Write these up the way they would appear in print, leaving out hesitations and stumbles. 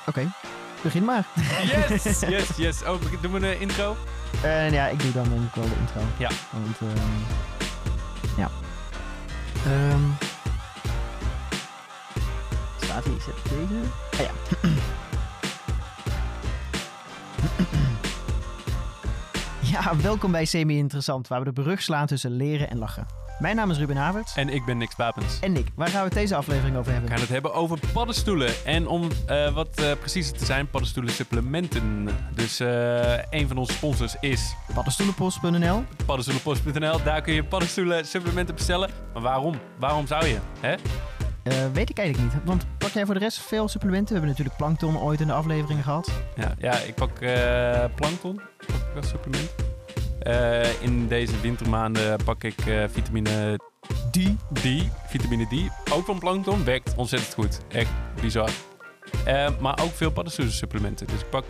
Oké, begin maar. Yes. Oh, doen we een intro? Ja, ik doe dan denk ik wel de intro. Ja. Want, ja. Staat hier, zet deze. Ja. Ja, welkom bij Semi-Interessant, waar we de brug slaan tussen leren en lachen. Mijn naam is Ruben Havertz. En ik ben Nick Papens. En Nick, waar gaan we het deze aflevering over hebben? We gaan het hebben over paddenstoelen. En om wat preciezer te zijn, paddenstoelen supplementen. Dus een van onze sponsors is Paddenstoelenpost.nl. Paddenstoelenpost.nl. Daar kun je paddenstoelen supplementen bestellen. Maar waarom? Waarom zou je? Hè? Weet ik eigenlijk niet. Want pak jij voor de rest veel supplementen? We hebben natuurlijk plankton ooit in de afleveringen gehad. Ja, ik pak plankton als supplement. In deze wintermaanden pak ik vitamine Vitamine D. Ook van plankton. Werkt ontzettend goed. Echt bizar. Maar ook veel paddenstoelensupplementen. Dus ik pak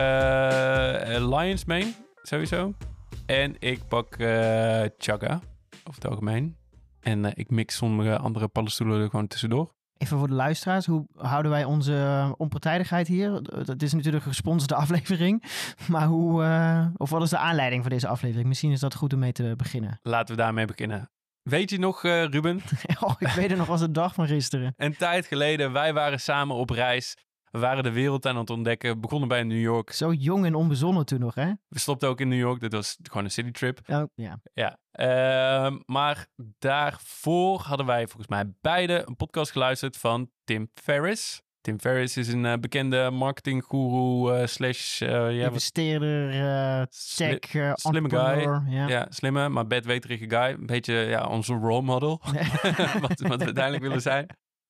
Lion's Mane, sowieso. En ik pak Chaga, over het algemeen. En ik mix sommige andere paddenstoelen er gewoon tussendoor. Even voor de luisteraars, hoe houden wij onze onpartijdigheid hier? Het is natuurlijk een gesponsorde aflevering. Maar of wat is de aanleiding voor deze aflevering? Misschien is dat goed om mee te beginnen. Laten we daarmee beginnen. Weet je nog, Ruben? Ik weet het nog als de dag van gisteren. Een tijd geleden, wij waren samen op reis. We waren de wereld aan het ontdekken. Begonnen bij New York. Zo jong en onbezonnen toen nog, hè? We stopten ook in New York. Dat was gewoon een citytrip. Oh, ja. Ja. Maar daarvoor hadden wij volgens mij beide een podcast geluisterd van Tim Ferriss. Tim Ferriss is een bekende marketinggoeroe slash... investeerder, tech, slimme guy. Ja, slimme, maar bedweterige guy. Een beetje onze role model. wat we uiteindelijk willen zijn.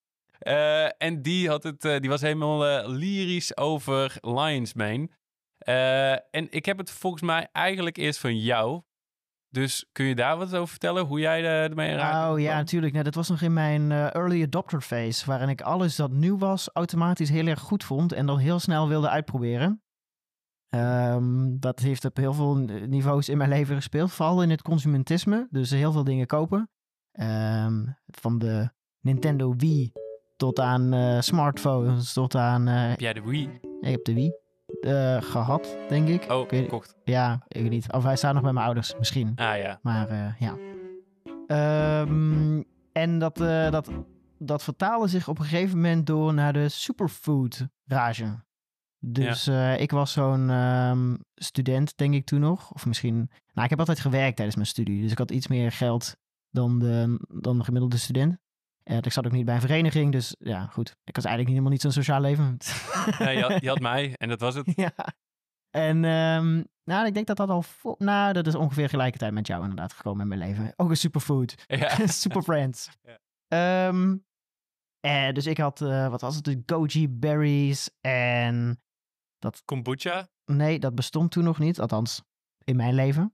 En die was helemaal lyrisch over Lion's Mane. En ik heb het volgens mij eigenlijk eerst van jou. Dus kun je daar wat over vertellen? Hoe jij ermee raakt? Oh ja, natuurlijk. Nou, dat was nog in mijn early adopter phase. Waarin ik alles dat nieuw was automatisch heel erg goed vond. En dan heel snel wilde uitproberen. Dat heeft op heel veel niveaus in mijn leven gespeeld. Vooral in het consumentisme. Dus heel veel dingen kopen. Van de Nintendo Wii tot aan smartphones, tot aan... Heb jij de Wii? Ik heb de Wii gehad, denk ik. Oh, gekocht. Ja, ik weet niet. Of hij staat nog bij mijn ouders, misschien. Ah ja. Maar ja. En dat vertaalde zich op een gegeven moment door naar de superfood rage. Dus ik was zo'n student, denk ik toen nog. Of misschien... Nou, ik heb altijd gewerkt tijdens mijn studie. Dus ik had iets meer geld dan de gemiddelde student. Ik zat ook niet bij een vereniging, dus ja, goed. Ik was eigenlijk helemaal niet zo'n sociaal leven. Nee, je had mij en dat was het. Ja. En ik denk dat al... dat is ongeveer tegelijkertijd met jou inderdaad gekomen in mijn leven. Ook een superfood. Ja. Super friends. Ja. Dus ik had, wat was het? De goji berries en... dat Kombucha? Nee, dat bestond toen nog niet. Althans, in mijn leven.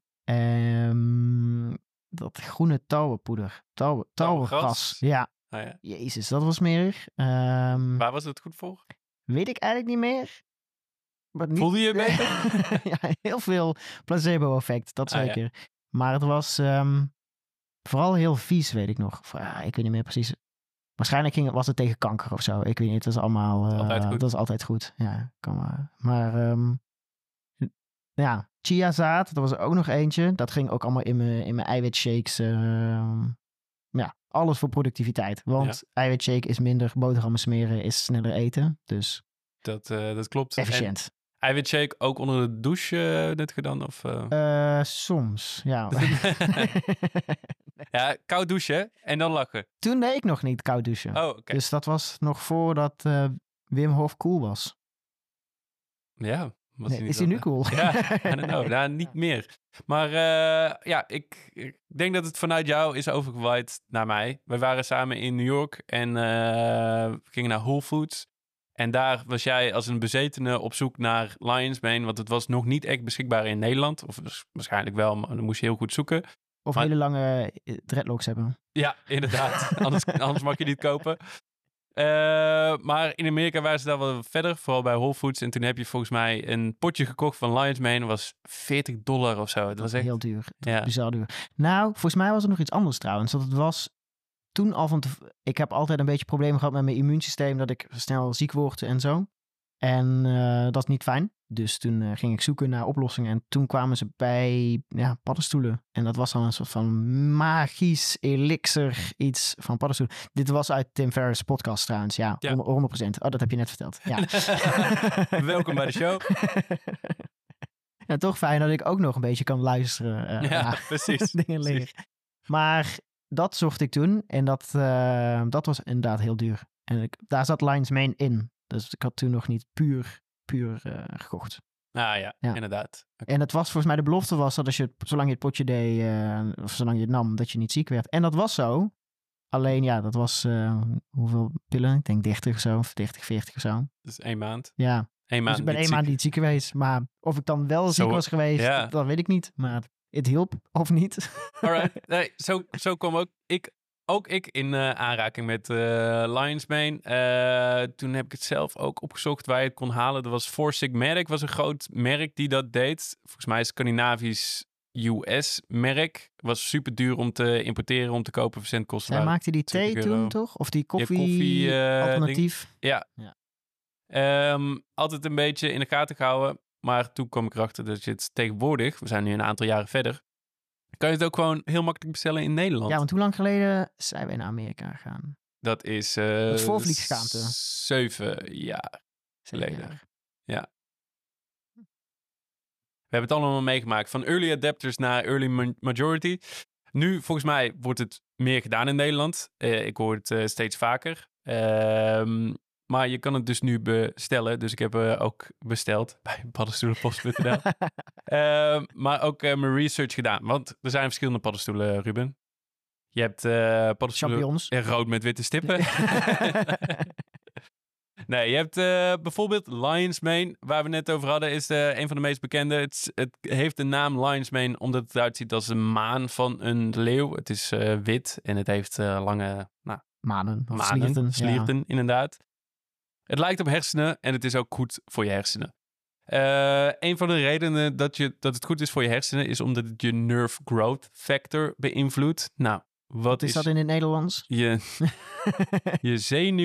Dat groene touwenpoeder. Touwengras. Ja. Oh, ja. Jezus, dat was smerig. Waar was het goed voor? Weet ik eigenlijk niet meer. Maar niet... Voelde je beter? Ja, heel veel placebo-effect, dat zeker. Ja. Maar het was vooral heel vies, weet ik nog. Ik weet niet meer precies. Waarschijnlijk was het tegen kanker of zo. Ik weet niet, dat is allemaal... altijd goed. Dat is altijd goed, ja. Maar ja, chiazaad, dat was er ook nog eentje. Dat ging ook allemaal in mijn eiwitshakes. Ja, alles voor productiviteit. Want eiwitshake is minder boterhammen smeren, is sneller eten. Dus dat klopt. efficiënt. En eiwitshake ook onder de douche net gedaan? Of, soms, ja. Ja, koud douchen en dan lachen. Toen deed ik nog niet koud douchen. Oh, okay. Dus dat was nog voordat Wim Hof cool was. Ja. Is hij nu cool? Ja, I don't know. Nou, niet meer. Maar ik denk dat het vanuit jou is overgewaaid naar mij. We waren samen in New York en gingen naar Whole Foods. En daar was jij als een bezetene op zoek naar Lion's Mane, want het was nog niet echt beschikbaar in Nederland. Of waarschijnlijk wel, maar dan moest je heel goed zoeken. Of hele lange dreadlocks hebben. Ja, inderdaad. anders mag je niet kopen. Maar in Amerika waren ze daar wel verder, vooral bij Whole Foods. En toen heb je volgens mij een potje gekocht van Lion's Mane. Dat was $40 of zo. Dat was echt heel duur. Ja. Bizar duur. Nou, volgens mij was er nog iets anders trouwens. Dat het was toen al ik heb altijd een beetje problemen gehad met mijn immuunsysteem. Dat ik snel ziek word en zo. En dat is niet fijn. Dus toen ging ik zoeken naar oplossingen. En toen kwamen ze bij paddenstoelen. En dat was dan een soort van magisch elixir iets van paddenstoelen. Dit was uit Tim Ferriss' podcast trouwens. Ja, 100%. Oh, dat heb je net verteld. Ja. Welkom bij de show. Ja, toch fijn dat ik ook nog een beetje kan luisteren. Precies. Dingen leren. Maar dat zocht ik toen. En dat was inderdaad heel duur. En daar zat Lion's Mane in. Dus ik had toen nog niet puur gekocht. Ja, inderdaad. Okay. En het was volgens mij de belofte was dat zolang je het potje deed, of zolang je het nam, dat je niet ziek werd. En dat was zo. Alleen dat was hoeveel pillen? Ik denk 30 of zo, of 30, 40 of zo. Dus 1 maand. Ja. 1 maand dus ik ben 1 maand niet ziek geweest. Maar of ik dan wel ziek was geweest, dat weet ik niet. Maar het hielp of niet. Alright. Nee, zo kwam ook ik in aanraking met Lion's Mane. Toen heb ik het zelf ook opgezocht waar je het kon halen. Er was Four Sigmatic, was een groot merk die dat deed. Volgens mij Scandinavisch US-merk. Was super duur om te importeren, om te kopen. Verzendkosten. Zij maakte die thee toen, toch? Of die koffie alternatief? Ja. Altijd een beetje in de gaten gehouden. Maar toen kwam ik erachter dat je het tegenwoordig, we zijn nu een aantal jaren verder, kan je het ook gewoon heel makkelijk bestellen in Nederland. Ja, want hoe lang geleden zijn wij naar Amerika gegaan? Dat is voorvliegschaamte. 7 jaar geleden. Ja. We hebben het allemaal meegemaakt. Van early adapters naar early majority. Nu, volgens mij, wordt het meer gedaan in Nederland. Ik hoor het steeds vaker. Maar je kan het dus nu bestellen. Dus ik heb ook besteld bij paddenstoelenpost.nl. Maar ook mijn research gedaan. Want er zijn verschillende paddenstoelen, Ruben. Je hebt paddenstoelen rood met witte stippen. Nee, je hebt bijvoorbeeld Lion's Mane, waar we net over hadden, is een van de meest bekende. Het heeft de naam Lion's Mane omdat het eruit ziet als een maan van een leeuw. Het is wit en het heeft lange manen, slierten, inderdaad. Het lijkt op hersenen en het is ook goed voor je hersenen. Een van de redenen dat het goed is voor je hersenen is omdat het je nerve growth factor beïnvloedt. Nou, wat is dat in het Nederlands? Je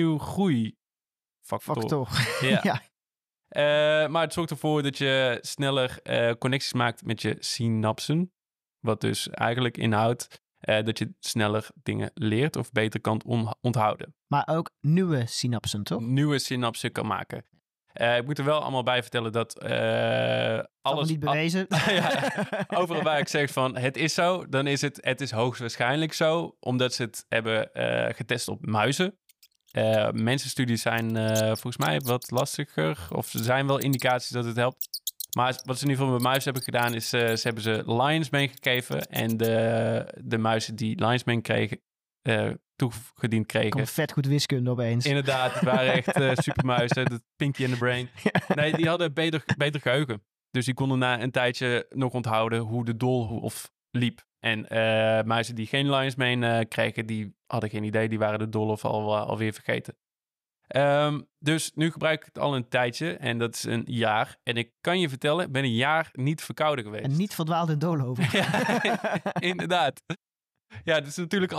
zenuwgroeifactor. Ja. Maar het zorgt ervoor dat je sneller connecties maakt met je synapsen. Wat dus eigenlijk inhoudt dat je sneller dingen leert of beter kan onthouden. Maar ook nieuwe synapsen, toch? Nieuwe synapsen kan maken. Ik moet er wel allemaal bij vertellen dat alles... niet bewezen. Overal waar ik zeg van het is zo, dan is het is hoogstwaarschijnlijk zo, omdat ze het hebben getest op muizen. Mensenstudies zijn volgens mij wat lastiger, of er zijn wel indicaties dat het helpt. Maar wat ze in ieder geval met muizen hebben gedaan is, ze hebben ze Lion's Mane gegeven en de muizen die Lion's Mane kregen, toegediend kregen. Komt vet goed wiskunde opeens. Inderdaad, het waren echt supermuizen, de pinky in the brain. Nee, die hadden beter geheugen. Dus die konden na een tijdje nog onthouden hoe de doolhof liep. En muizen die geen Lion's Mane kregen, die hadden geen idee. Die waren de doolhof alweer vergeten. Dus nu gebruik ik het al een tijdje. En dat is een jaar. En ik kan je vertellen, ik ben een jaar niet verkouden geweest. En niet verdwaald in doolhoven. Ja, inderdaad. Ja, dat is natuurlijk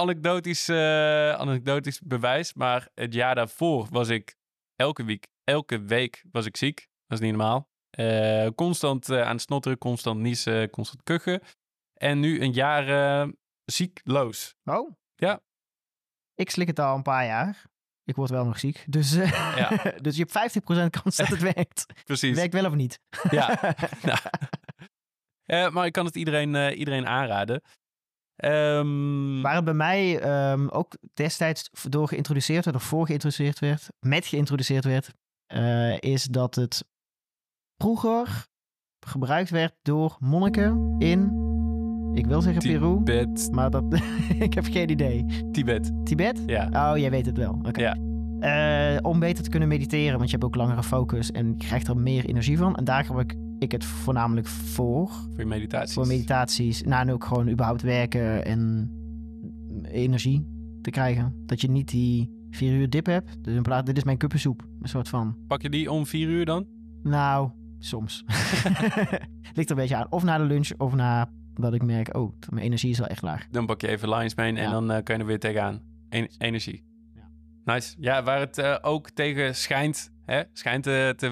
anekdotisch bewijs. Maar het jaar daarvoor was ik elke week was ik ziek. Dat is niet normaal. Constant aan het snotteren, constant niezen, constant kuchen. En nu een jaar ziekloos. Oh? Ja. Ik slik het al een paar jaar. Ik word wel nog ziek. Dus, dus je hebt 50% kans dat het werkt. Precies. Werkt wel of niet? Ja. Maar ik kan het iedereen aanraden. Waar het bij mij ook destijds door geïntroduceerd werd, of voor geïntroduceerd werd, is dat het vroeger gebruikt werd door monniken in, ik wil zeggen Peru, Tibet. maar ik heb geen idee. Tibet? Ja. Oh, jij weet het wel. Oké. Ja. Om beter te kunnen mediteren, want je hebt ook langere focus en je krijgt er meer energie van. En daar gebruik ik het voornamelijk voor. Voor meditaties. Voor meditaties. Nou, en ook gewoon überhaupt werken en energie te krijgen. Dat je niet die 4 uur dip hebt. Dus in plaats, dit is mijn kuppensoep. Een soort van. Pak je die om 4 uur dan? Nou, soms. Ligt er een beetje aan. Of na de lunch, of na dat ik merk, mijn energie is wel echt laag. Dan pak je even Lion's Mane en dan kan je er weer tegenaan. Energie. Ja. Nice. Ja, waar het ook tegen schijnt, schijnt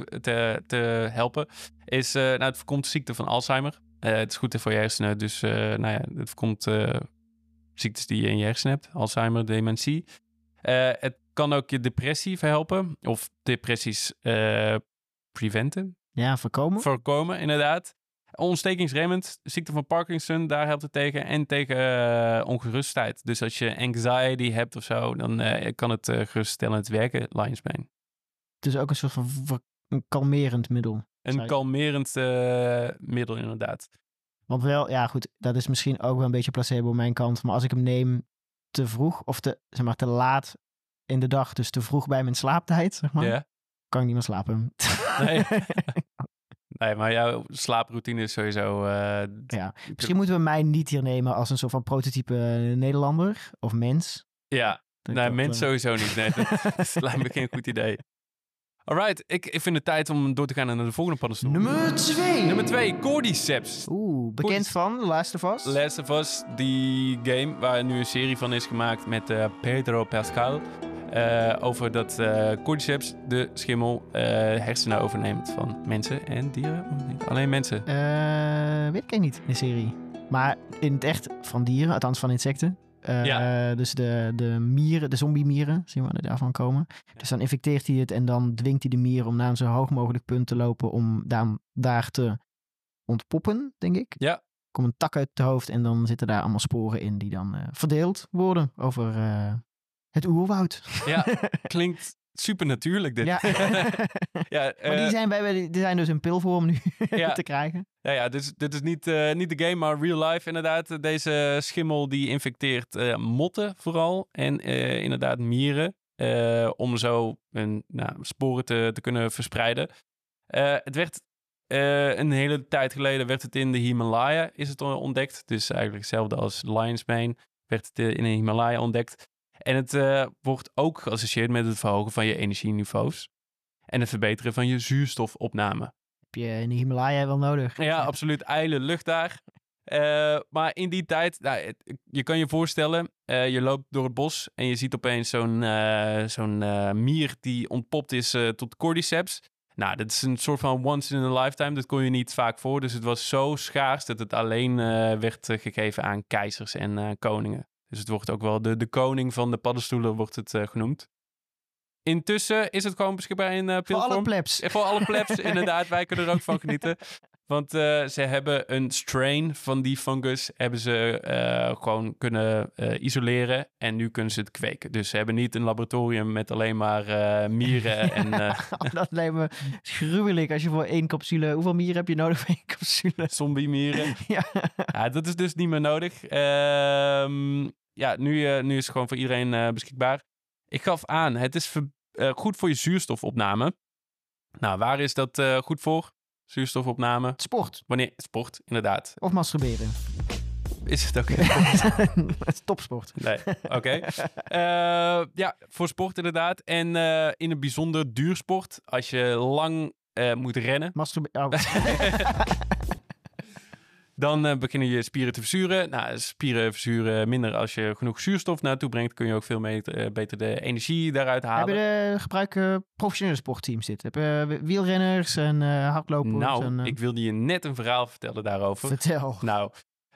te helpen, is het voorkomt de ziekte van Alzheimer. Het is goed voor je hersenen, dus het voorkomt ziektes die je in je hersenen hebt. Alzheimer, dementie. Het kan ook je depressie verhelpen. Of depressies preventen. Ja, Voorkomen, inderdaad. Ontstekingsremmend, ziekte van Parkinson, daar helpt het tegen. En tegen ongerustheid. Dus als je anxiety hebt of zo, dan kan het geruststellend werken, Lion's-Mane. Het is ook een soort van een kalmerend middel. Een kalmerend middel, inderdaad. Want wel, ja goed, dat is misschien ook wel een beetje placebo op mijn kant. Maar als ik hem neem te vroeg of te laat in de dag, dus te vroeg bij mijn slaaptijd, zeg maar, kan ik niet meer slapen. Nee. Nee, maar jouw slaaproutine is sowieso... Misschien moeten we mij niet hier nemen als een soort van prototype Nederlander of mens. Ja, mens sowieso niet. Nee, dat lijkt me geen goed idee. Alright, ik vind het tijd om door te gaan naar de volgende paddenstoel. Nummer 2, Cordyceps. Bekend van Last of Us. Last of Us, die game waar nu een serie van is gemaakt met Pedro Pascal. Over dat Cordyceps, de schimmel, hersenen overneemt van mensen en dieren. Niet alleen mensen. Weet ik niet in de serie. Maar in het echt van dieren, althans van insecten. Dus de mieren, de zombie-mieren, zien we daarvan komen. Dus dan infecteert hij het en dan dwingt hij de mier om naar een zo hoog mogelijk punt te lopen om daar te ontpoppen, denk ik. Ja. Er komt een tak uit het hoofd en dan zitten daar allemaal sporen in die dan verdeeld worden over het oerwoud. Ja, klinkt super natuurlijk dit. Ja. Maar die zijn dus in pilvorm nu te krijgen. Ja, dus dit is niet de game, maar real life inderdaad. Deze schimmel die infecteert motten vooral en inderdaad mieren. Om zo sporen te kunnen verspreiden. Het werd een hele tijd geleden werd het in de Himalaya is het ontdekt. Dus eigenlijk hetzelfde als Lion's-Mane werd het in de Himalaya ontdekt. En het wordt ook geassocieerd met het verhogen van je energieniveaus. En het verbeteren van je zuurstofopname. Heb je in de Himalaya wel nodig? Ja, absoluut. IJle lucht daar. Maar in die tijd, je kan je voorstellen, je loopt door het bos en je ziet opeens zo'n mier die ontpopt is tot Cordyceps. Nou, dat is een soort van once in a lifetime. Dat kon je niet vaak voor. Dus het was zo schaars dat het alleen werd gegeven aan keizers en koningen. Dus het wordt ook wel de koning van de paddenstoelen wordt het genoemd. Intussen is het gewoon beschikbaar in pilvorm. Voor alle plebs. Voor alle plebs, inderdaad. Wij kunnen er ook van genieten. Want ze hebben een strain van die fungus hebben ze gewoon kunnen isoleren. En nu kunnen ze het kweken. Dus ze hebben niet een laboratorium met alleen maar mieren. En, dat lijkt me gruwelijk als je voor 1 capsule... Hoeveel mieren heb je nodig voor 1 capsule? Zombie-mieren. Ja, dat is dus niet meer nodig. Nu is het gewoon voor iedereen beschikbaar. Ik gaf aan, het is goed voor je zuurstofopname. Nou, waar is dat goed voor? Zuurstofopname. Sport. Wanneer? Sport, inderdaad. Of masturberen. Is het ook Topsport. Nee, oké. Voor sport inderdaad. En in een bijzonder duursport. Als je lang moet rennen. Dan beginnen je spieren te verzuren. Nou, spieren verzuren minder als je genoeg zuurstof naartoe brengt. Kun je ook veel beter de energie daaruit halen. Gebruiken professionele sportteams dit? Hebben wielrenners en hardlopers? Nou, ik wilde je net een verhaal vertellen daarover. Vertel. Nou,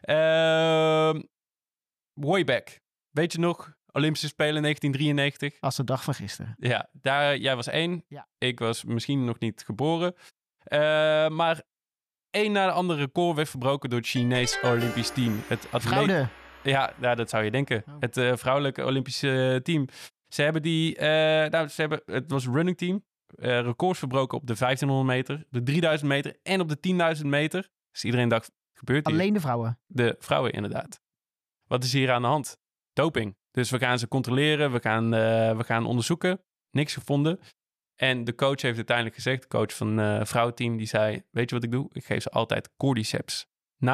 way back. Weet je nog? Olympische Spelen 1993. Als de dag van gisteren. Ja, jij was 1. Ja. Ik was misschien nog niet geboren. Maar één na de andere record werd verbroken door het Chinese Olympisch team. Het Fraude. Ja, dat zou je denken. Oh. Het vrouwelijke Olympische team. Ze hebben het was een running team. Records verbroken op de 1500 meter, de 3000 meter en op de 10.000 meter. Dus iedereen dacht, gebeurt hier? Alleen de vrouwen? De vrouwen, inderdaad. Wat is hier aan de hand? Doping. Dus we gaan ze controleren, we gaan onderzoeken. Niks gevonden. En de coach heeft uiteindelijk gezegd, de coach van het vrouwenteam, die zei, weet je wat ik doe? Ik geef ze altijd Cordyceps.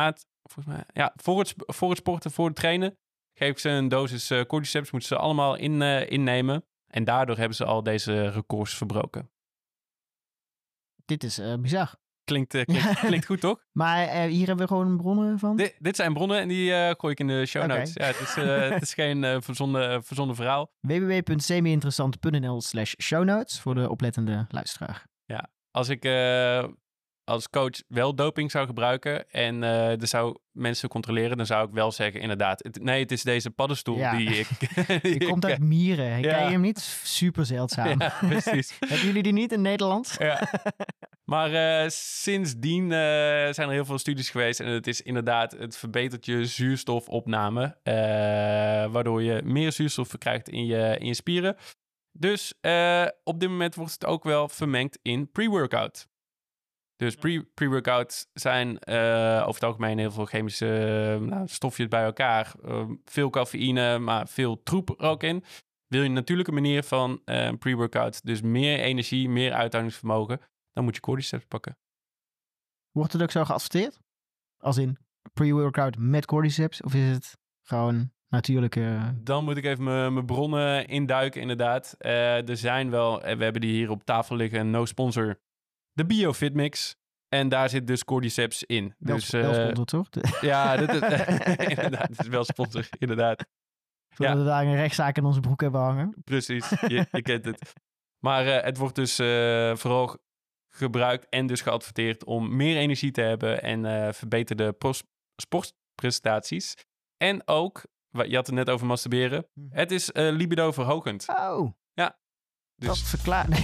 Voor het sporten, voor het trainen, geef ik ze een dosis Cordyceps, moeten ze allemaal innemen. En daardoor hebben ze al deze records verbroken. Dit is bizar. Klinkt goed, toch? Maar hier hebben we gewoon bronnen van? Dit zijn bronnen en die gooi ik in de show notes. Ja, het is geen verzonnen verhaal. www.semi-interessant.nl/shownotes voor de oplettende luisteraar. Ja, als ik als coach wel doping zou gebruiken en er zou mensen controleren, dan zou ik wel zeggen inderdaad, het is deze paddenstoel die ik... Die komt uit Mieren. Ken je hem niet? Super zeldzaam. Ja, precies. Hebben jullie die niet in Nederland? Ja. Maar sindsdien zijn er heel veel studies geweest en het is inderdaad, het verbetert je zuurstofopname, waardoor je meer zuurstof verkrijgt in je spieren. Dus op dit moment wordt het ook wel vermengd in pre-workout. Dus pre-workouts zijn over het algemeen heel veel chemische stofjes bij elkaar. Veel cafeïne, maar veel troep er ook in. Wil je een natuurlijke manier van pre-workout, dus meer energie, meer uithoudingsvermogen, dan moet je cordyceps pakken. Wordt het ook zo geadverteerd? Als in pre-workout met cordyceps? Of is het gewoon natuurlijke... Dan moet ik even mijn bronnen induiken, inderdaad. Er zijn wel, we hebben die hier op tafel liggen, no sponsor, de BioFit Mix. En daar zit dus cordyceps in. Wel sponsor, toch? Ja, inderdaad. Het is wel sponsor, inderdaad. Voordat we daar een rechtszaak in onze broek hebben hangen. Precies, je kent het. Maar het wordt dus vooral gebruikt en dus geadverteerd om meer energie te hebben en verbeterde sportprestaties. En ook, je had het net over masturberen, het is libido verhogend. Oh. Ja. Dus... Dat verklaart...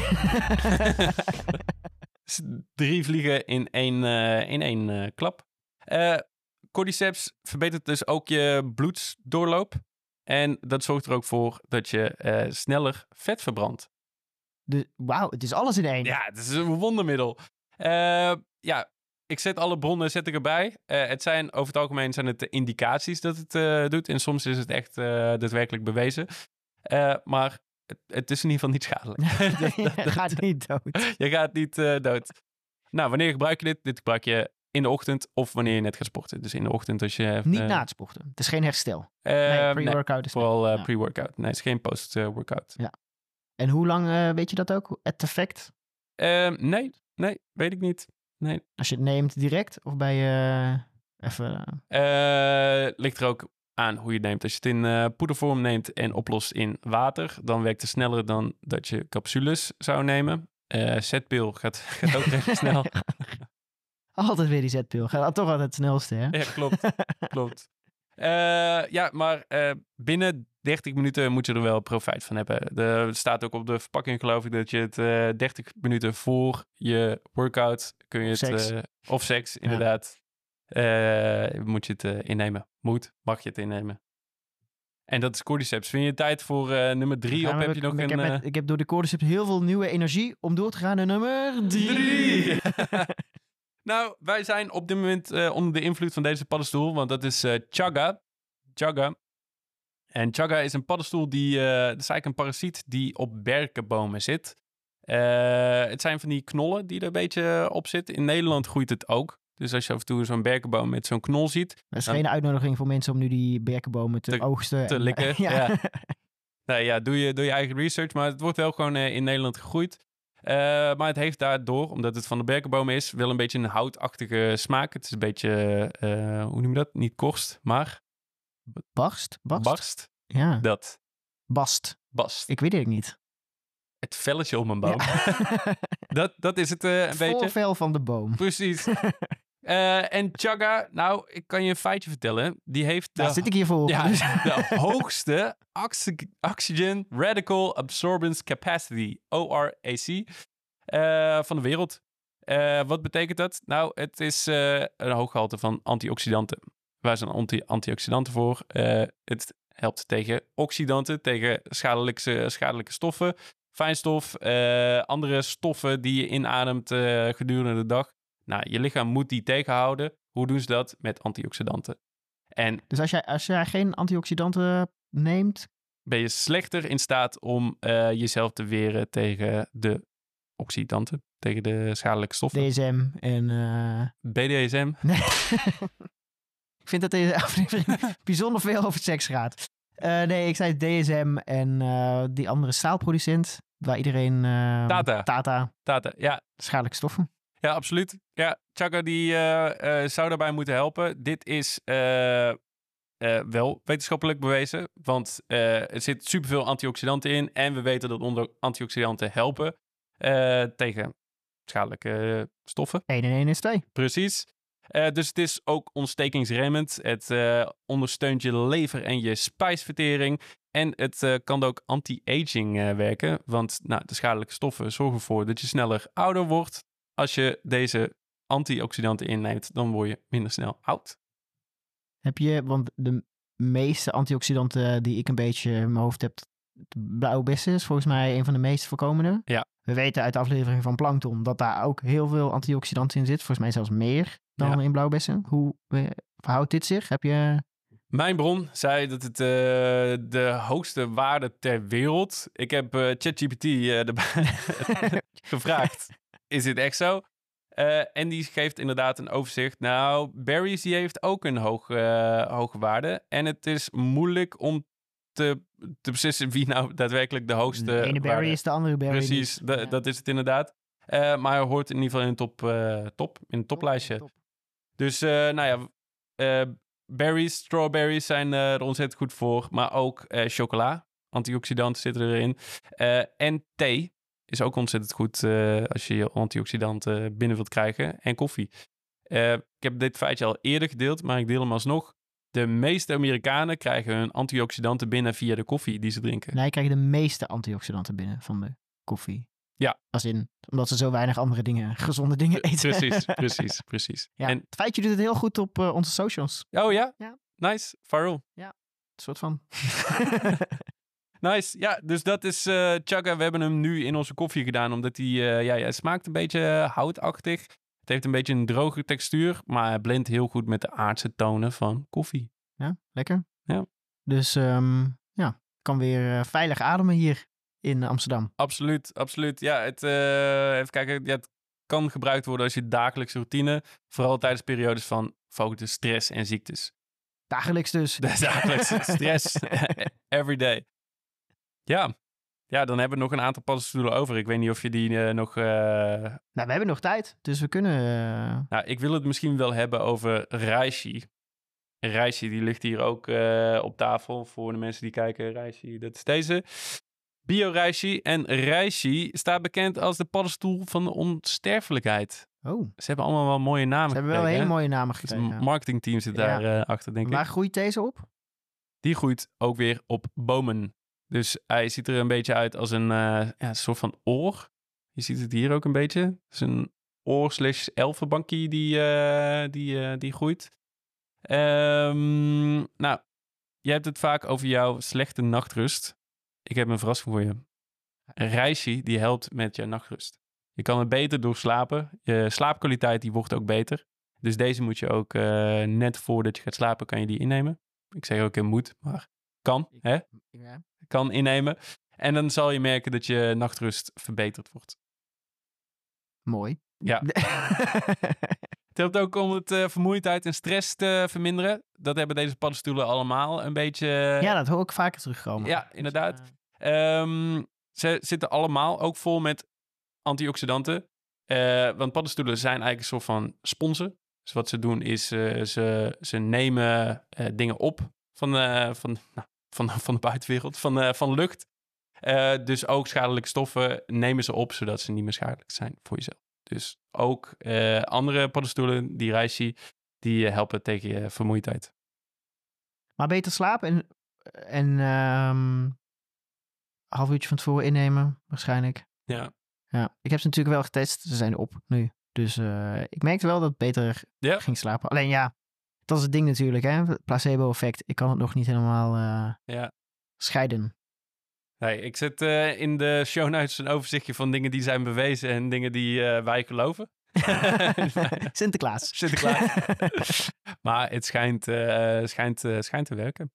3 vliegen in één klap. Cordyceps verbetert dus ook je bloedsdoorloop. En dat zorgt er ook voor dat je sneller vet verbrandt. Wauw, het is alles in één. Ja, het is een wondermiddel. Ik zet alle bronnen erbij. Het zijn over het algemeen zijn het de indicaties dat het doet. En soms is het echt daadwerkelijk bewezen. Maar het is in ieder geval niet schadelijk. Je gaat niet dood. Je gaat niet dood. Nou, wanneer gebruik je dit? Dit gebruik je in de ochtend of wanneer je net gaat sporten. Dus in de ochtend als je... Niet na het sporten. Het is geen herstel. Nee, pre-workout is... Vooral pre-workout. Nee, het is geen post-workout. Ja. En hoe lang weet je dat ook? Het effect? Nee, weet ik niet. Nee. Als je het neemt direct of bij je even... Ligt er ook aan hoe je het neemt. Als je het in poedervorm neemt en oplost in water, dan werkt het sneller dan dat je capsules zou nemen. Zetpil gaat ook redelijk snel. Altijd weer die zetpil. Gaat toch altijd het snelste, hè? Ja, klopt. Maar binnen 30 minuten moet je er wel profijt van hebben. Er staat ook op de verpakking, geloof ik, dat je het 30 minuten voor je workout kun je het... of seks, inderdaad. Moet je het innemen. Mag je het innemen. En dat is cordyceps. Vind je tijd voor nummer 3? Of heb je nog ik heb door de cordyceps heel veel nieuwe energie om door te gaan naar nummer 3. Nou, wij zijn op dit moment onder de invloed van deze paddenstoel, want dat is chaga. Chaga. En chaga is een paddenstoel dat is eigenlijk een parasiet die op berkenbomen zit. Het zijn van die knollen die er een beetje op zitten. In Nederland groeit het ook. Dus als je af en toe zo'n berkenboom met zo'n knol ziet... Dat is geen uitnodiging voor mensen om nu die berkenbomen te oogsten. Te likken, ja. Nou ja, doe je eigen research. Maar het wordt wel gewoon in Nederland gegroeid. Maar het heeft daardoor, omdat het van de berkenboom is, wel een beetje een houtachtige smaak. Het is een beetje, hoe noem je dat? Niet korst, maar... Barst? Ja. Dat. Bast. Ik weet het niet. Het velletje om een boom. Ja. dat is het een beetje. Het voorvel van de boom. Precies. En chaga, nou, ik kan je een feitje vertellen. Die heeft zit ik hier voor. Ja, de hoogste Oxygen Radical Absorbance Capacity, ORAC, van de wereld. Wat betekent dat? Nou, het is een hoog gehalte van antioxidanten. Waar zijn antioxidanten voor? Het helpt tegen oxidanten, tegen schadelijke stoffen, fijnstof, andere stoffen die je inademt gedurende de dag. Nou, je lichaam moet die tegenhouden. Hoe doen ze dat? Met antioxidanten. Dus als jij geen antioxidanten neemt... ben je slechter in staat om jezelf te weren tegen de oxidanten. Tegen de schadelijke stoffen. DSM en... BDSM? Nee. Ik vind dat deze aflevering bijzonder veel over seks gaat. Nee, ik zei DSM en die andere staalproducent... waar iedereen... Tata, ja. Schadelijke stoffen. Ja, absoluut. Ja, Chaga die zou daarbij moeten helpen. Dit is wel wetenschappelijk bewezen. Want er zit superveel antioxidanten in. En we weten dat antioxidanten helpen tegen schadelijke stoffen. 1 en 1 is 2. Precies. Dus het is ook ontstekingsremmend. Het ondersteunt je lever en je spijsvertering. En het kan ook anti-aging werken. Want de schadelijke stoffen zorgen ervoor dat je sneller ouder wordt. Als je deze antioxidanten inneemt, dan word je minder snel oud. Want de meeste antioxidanten die ik een beetje in mijn hoofd heb, blauwe bessen is volgens mij een van de meest voorkomende. Ja. We weten uit de aflevering van Plankton dat daar ook heel veel antioxidanten in zit. Volgens mij zelfs meer dan in blauwe bessen. Hoe verhoudt dit zich? Heb je... Mijn bron zei dat het de hoogste waarde ter wereld. Ik heb ChatGPT erbij gevraagd. Is dit echt zo? En die geeft inderdaad een overzicht. Nou, berries die heeft ook een hoge waarde. En het is moeilijk om te beslissen wie nou daadwerkelijk de hoogste De ene berry waarde... is de andere berry. Precies, dat is het inderdaad. Maar hij hoort in ieder geval in het toplijstje. Top. Dus berries, strawberries zijn er ontzettend goed voor. Maar ook chocola. Antioxidanten zitten erin. En thee is ook ontzettend goed als je antioxidanten binnen wilt krijgen. En koffie. Ik heb dit feitje al eerder gedeeld, maar ik deel hem alsnog. De meeste Amerikanen krijgen hun antioxidanten binnen via de koffie die ze drinken. Nee, krijgen de meeste antioxidanten binnen van de koffie. Ja. Als in, omdat ze zo weinig andere dingen, gezonde dingen eten. Precies. Ja, En, het feitje doet het heel goed op onze socials. oh ja? Ja. Nice. Viral. Een soort van. Nice. Ja, dus dat is Chaga. We hebben hem nu in onze koffie gedaan, omdat hij smaakt een beetje houtachtig. Het heeft een beetje een droge textuur, maar hij blendt heel goed met de aardse tonen van koffie. Ja, lekker. Ja. Dus kan weer veilig ademen hier in Amsterdam. Absoluut. Ja, even kijken. Ja, het kan gebruikt worden als je dagelijkse routine, vooral tijdens periodes van verhoogde stress en ziektes. Dagelijks dus. De dagelijkse stress. Every day. Ja, dan hebben we nog een aantal paddenstoelen over. Ik weet niet of je die nog... Nou, we hebben nog tijd, dus we kunnen... Nou, ik wil het misschien wel hebben over reishi. Reishi, die ligt hier ook op tafel voor de mensen die kijken. Reishi, dat is deze. Bio-reishi. En reishi staat bekend als de paddenstoel van de onsterfelijkheid. Oh. Ze hebben allemaal wel mooie namen Ze hebben wel hele mooie namen gekregen. Het marketingteam zit daar achter, denk ik. Waar groeit deze op? Die groeit ook weer op bomen. Dus hij ziet er een beetje uit als een soort van oor. Je ziet het hier ook een beetje. Het is een oor/elfenbankie die groeit. Nou, je hebt het vaak over jouw slechte nachtrust. Ik heb een verrassing voor je. Reishi, die helpt met je nachtrust. Je kan het beter doorslapen. Je slaapkwaliteit die wordt ook beter. Dus deze moet je ook net voordat je gaat slapen, kan je die innemen. Ik zeg ook in moet, maar kan. Hè? Ja. Kan innemen. En dan zal je merken dat je nachtrust verbeterd wordt. Mooi. Ja. Het helpt ook om het vermoeidheid en stress te verminderen. Dat hebben deze paddenstoelen allemaal een beetje... Ja, dat hoor ik vaker terugkomen. Ja, inderdaad. Ze zitten allemaal ook vol met antioxidanten. Want paddenstoelen zijn eigenlijk een soort van sponsen. Dus wat ze doen is, ze nemen dingen op van de buitenwereld, van lucht. Dus ook schadelijke stoffen nemen ze op, zodat ze niet meer schadelijk zijn voor jezelf. Dus ook andere paddenstoelen, die reishi, die helpen tegen je vermoeidheid. Maar beter slapen en een half uurtje van tevoren innemen, waarschijnlijk. Ja. Ik heb ze natuurlijk wel getest. Ze zijn op nu. Dus ik merkte wel dat het beter ging slapen. Alleen ja, dat is het ding natuurlijk, hè. Het placebo-effect. Ik kan het nog niet helemaal scheiden. Nee, ik zet in de show notes een overzichtje van dingen die zijn bewezen en dingen die wij geloven. Sinterklaas. Maar het schijnt te werken.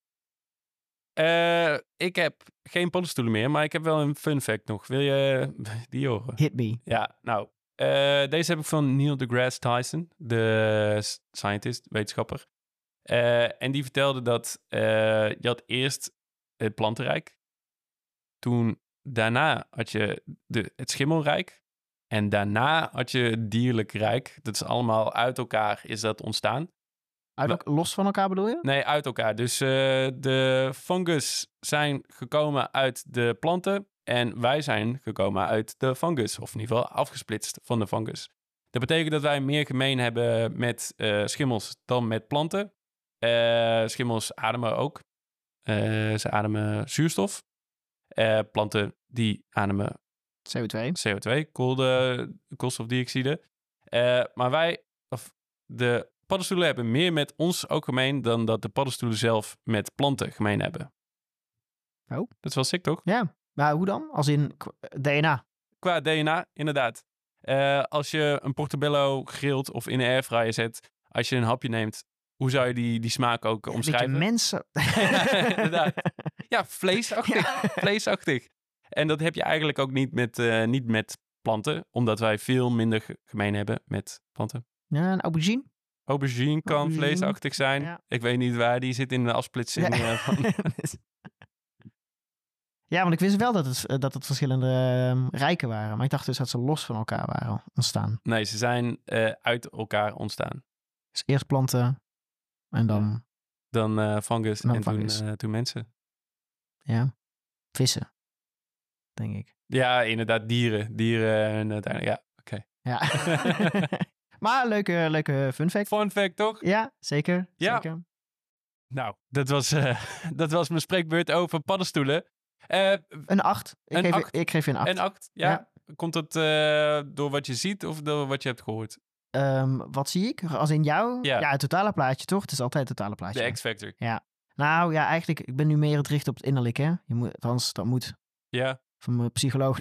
Ik heb geen paddenstoelen meer, maar ik heb wel een fun fact nog. Wil je die horen? Hit me. Ja, nou. Deze heb ik van Neil deGrasse Tyson, de scientist, wetenschapper. En die vertelde dat je had eerst het plantenrijk. Daarna had je het schimmelrijk. En daarna had je dierlijk rijk. Dat is allemaal uit elkaar is dat ontstaan. Los van elkaar bedoel je? Nee, uit elkaar. Dus de fungus zijn gekomen uit de planten en wij zijn gekomen uit de fungus. Of in ieder geval afgesplitst van de fungus. Dat betekent dat wij meer gemeen hebben met schimmels dan met planten. Schimmels ademen ook. Ze ademen zuurstof. Planten die ademen CO2, koolstofdioxide. Maar de paddenstoelen hebben meer met ons ook gemeen dan dat de paddenstoelen zelf met planten gemeen hebben. Oh. Dat is wel sick, toch? Ja, maar hoe dan? Als in DNA? Qua DNA, inderdaad. Als je een portobello grilt of in een airfryer zet, als je een hapje neemt, hoe zou je die smaak ook omschrijven? Mensen. Inderdaad. Ja, vleesachtig. En dat heb je eigenlijk ook niet met planten, omdat wij veel minder gemeen hebben met planten. Ja, een aubergine? Aubergine kan vleesachtig zijn. Ja. Ik weet niet waar, die zit in de afsplitsing. Van... Ja, want ik wist wel dat het verschillende rijken waren. Maar ik dacht dus dat ze los van elkaar waren ontstaan. Nee, ze zijn uit elkaar ontstaan. Dus eerst planten en dan... Dan fungus en fungus. Toen mensen. Ja, vissen, denk ik. Ja, inderdaad, dieren en uiteindelijk, ja, oké. Ja. Maar leuke fun fact. Fun fact, toch? Ja, zeker. Ja. Zeker. Nou, dat was mijn spreekbeurt over paddenstoelen. Een 8. Ik geef je een 8. Een 8, ja. Komt dat door wat je ziet of door wat je hebt gehoord? Wat zie ik? Als in jou? Ja. Ja, het totale plaatje, toch? Het is altijd het totale plaatje. De X-Factor. Ja. Nou ja, eigenlijk, ik ben nu meer het richten op het innerlijke. Hè? Althans, dat moet. Ja. Van mijn psycholoog.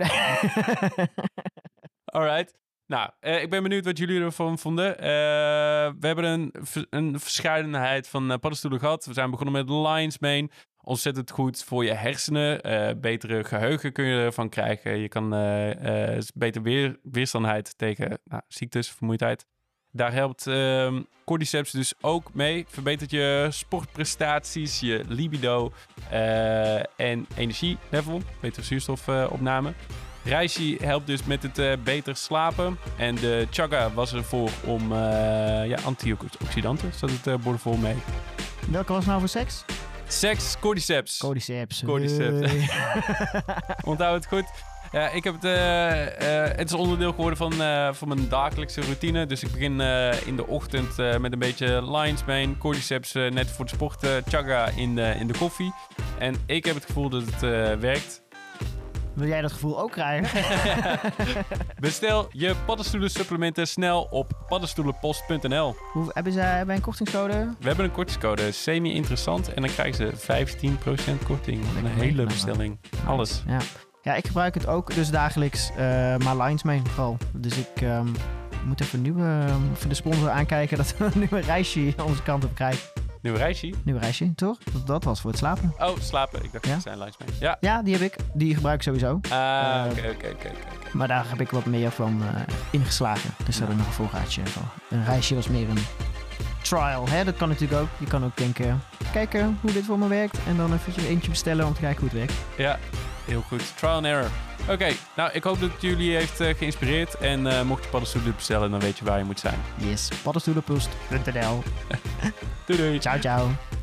Alright. Nou, ik ben benieuwd wat jullie ervan vonden. We hebben een verscheidenheid van paddenstoelen gehad. We zijn begonnen met Lion's Mane. Ontzettend goed voor je hersenen. Betere geheugen kun je ervan krijgen. Je kan beter weerstandheid tegen ziektes, vermoeidheid. Daar helpt Cordyceps dus ook mee. Verbetert je sportprestaties, je libido en energielevel. Betere zuurstofopname. Reishi helpt dus met het beter slapen. En de chaga was ervoor om antioxidanten. Staat het bordevol mee. Welke was nou voor seks? Seks, Cordyceps. Cordyceps. Onthoud het goed. Ik heb het is onderdeel geworden van mijn dagelijkse routine. Dus ik begin in de ochtend met een beetje Lion's Mane, Cordyceps net voor de sport, chaga in de koffie. En ik heb het gevoel dat het werkt. Wil jij dat gevoel ook krijgen? Bestel je paddenstoelen supplementen snel op paddenstoelenpost.nl. Hebben zij een kortingscode? We hebben een kortingscode, semi-interessant. En dan krijgen ze 15% korting. Een hele bestelling. Alles. Ja, ik gebruik het ook dus dagelijks, maar Lion's Mane vooral. Dus ik moet even de sponsor aankijken dat we een nieuwe Reishi aan onze kant op krijgen. Nieuwe Reishi, toch? Dat was voor het slapen. Oh, slapen. Ik dacht dat het zijn Lion's Mane. Ja, die heb ik. Die gebruik ik sowieso. Oké. Maar daar heb ik wat meer van ingeslagen. Dus daar heb ik nog een voorraadje van. Een Reishi was meer een trial. Hè? Dat kan natuurlijk ook. Je kan ook denken, kijken hoe dit voor me werkt. En dan even eentje bestellen om te kijken hoe het werkt. Ja, heel goed. Trial and error. Oké, nou ik hoop dat het jullie heeft geïnspireerd. En mocht je paddenstoelen bestellen, dan weet je waar je moet zijn. Yes, paddenstoelenpost.nl. Doei. Ciao.